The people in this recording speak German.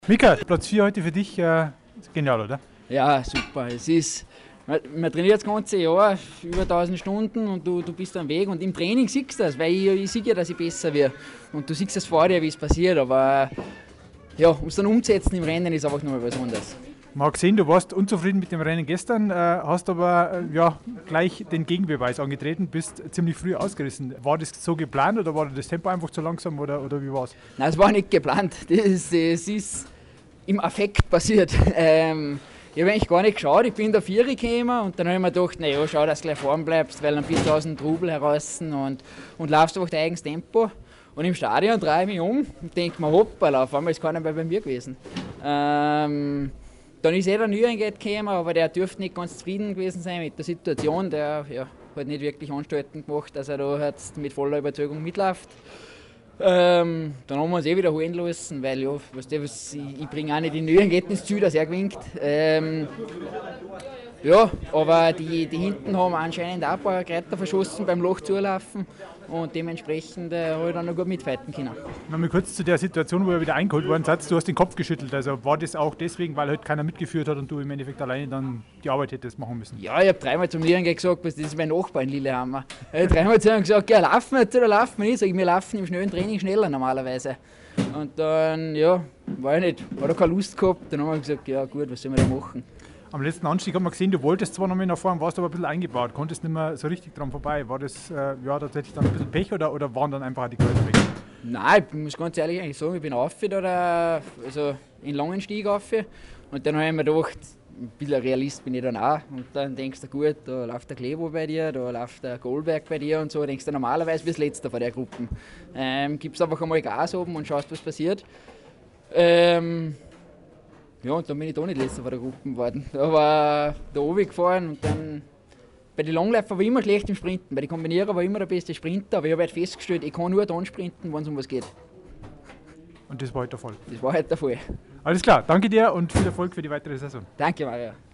Mika, Platz 4 heute für dich, genial, oder? Ja, super. Man trainiert das ganze Jahr über 1000 Stunden und du bist am Weg und im Training siehst du das, weil ich sehe ja, dass ich besser werde. Und du siehst das vor dir, wie es passiert, aber ja, um es dann umzusetzen im Rennen ist einfach nochmal was anderes. Man hat gesehen, du warst unzufrieden mit dem Rennen gestern, hast aber ja, gleich den Gegenbeweis angetreten, bist ziemlich früh ausgerissen. War das so geplant oder war das Tempo einfach zu langsam oder wie war es? Nein, es war nicht geplant. Das ist im Affekt passiert. Ich habe eigentlich gar nicht geschaut, ich bin da Vieri gekommen und dann habe ich mir gedacht, naja, schau, dass du gleich vorn bleibst, weil dann bist du aus dem Trubel heraus und laufst einfach dein eigenes Tempo. Und im Stadion drehe ich mich um und denke mir, hoppala, auf einmal ist keiner mehr bei mir gewesen. Dann ist der Nürnberg gekommen, aber der dürfte nicht ganz zufrieden gewesen sein mit der Situation. Der hat nicht wirklich Anstalten gemacht, dass er da jetzt mit voller Überzeugung mitläuft. Dann haben wir uns wieder holen lassen, weil ja, ich bringe auch nicht in Nürnberg ins Ziel, dass er gewinnt. Ja, aber die hinten haben anscheinend auch ein paar Kreiter verschossen beim Loch zulaufen und dementsprechend habe ich dann noch gut mitfighten können. Nochmal kurz zu der Situation, wo er wieder eingeholt worden ist. Du hast den Kopf geschüttelt, also war das auch deswegen, weil halt keiner mitgeführt hat und du im Endeffekt alleine dann die Arbeit hättest machen müssen? Ja, ich habe dreimal zum Nürnberg gesagt, das ist mein Nachbar in Lillehammer. Ich habe dreimal zu ihm gesagt, ja, laufen wir jetzt oder laufen wir nicht? Sag ich, wir laufen im schnellen Training schneller normalerweise. Und dann, ja, war ich nicht, hat er keine Lust gehabt, dann haben wir gesagt, ja gut, was sollen wir da machen? Am letzten Anstieg hat man gesehen, du wolltest zwar noch mal nach vorne, warst aber ein bisschen eingebaut, konntest nicht mehr so richtig dran vorbei. War das ja, tatsächlich dann ein bisschen Pech oder waren dann einfach die Kreuz weg? Nein, ich muss ganz ehrlich eigentlich sagen, ich bin rauf da, also in langen Stieg rauf. Und dann habe ich mir gedacht, ein bisschen Realist bin ich dann auch. Und dann denkst du, gut, da läuft der Klevo bei dir, da läuft der Goldberg bei dir und so. Denkst du, normalerweise bist du Letzter von der Gruppe. Gibst einfach einmal Gas oben und schaust, was passiert. Ja, und dann bin ich da nicht Letzter von der Gruppe geworden. Da war da oben gefahren und dann bei den Langläufern war ich immer schlecht im Sprinten. Bei den Kombinierern war ich immer der beste Sprinter, aber ich habe halt festgestellt, ich kann nur dann sprinten, wenn es um was geht. Und das war heute der Fall? Das war halt der Fall. Alles klar, danke dir und viel Erfolg für die weitere Saison. Danke, Maria.